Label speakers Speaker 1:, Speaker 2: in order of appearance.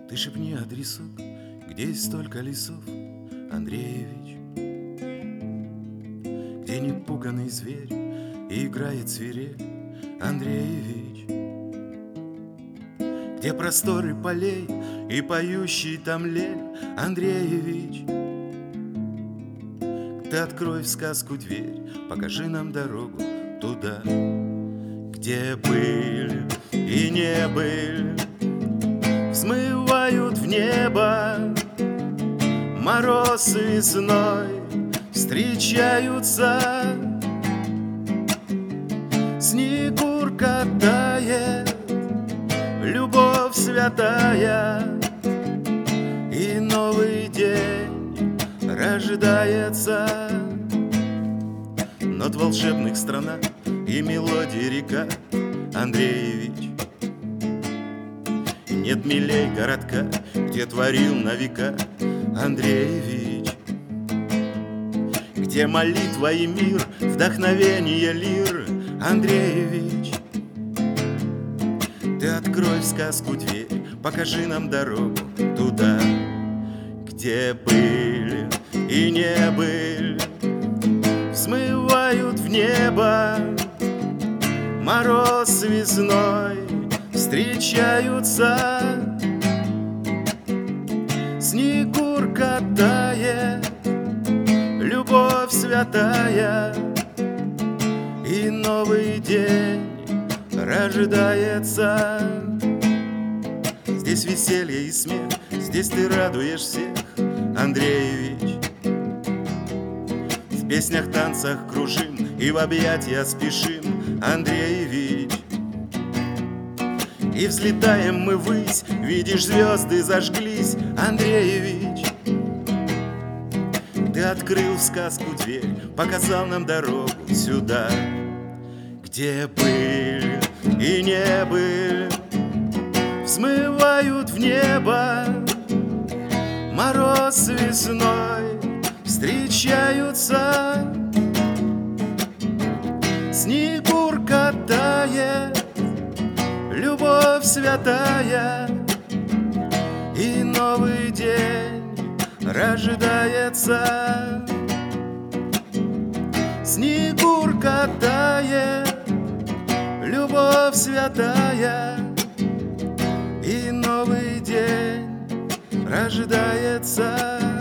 Speaker 1: Ты шепни адресок, где есть столько лесов, Андреевич, где непуганный зверь и играет свирель, Андреевич, где просторы полей и поющий там лель, Андреевич. Ты открой в сказку дверь, покажи нам дорогу туда, где быль и не быль взмывают в небо, мороз и зной встречаются, снегурка тает, любовь святая, и новый день рождается. Над волшебных странах и мелодии река, Андреевич. Нет милей городка, где творил на века, Андреевич. Где молитва и мир, вдохновение лир, Андреевич. Ты открой в сказку дверь, покажи нам дорогу туда, где быль и не быль взмывают в небо, мороз весной встречаются, снегурка тает, любовь святая, и новый день рождается. Здесь веселье и смех, здесь ты радуешь всех, Андреевич. В песнях, танцах кружим и в объятия спешим, Андреевич. И взлетаем мы ввысь, видишь, звезды зажглись, Андреевич. Ты открыл в сказку дверь, показал нам дорогу сюда, где быль и не быль взмывают в небо, мороз весной встречаются, снегурка тает, любовь святая, и новый день рождается. Снегурка тает, любовь святая, и новый день рождается.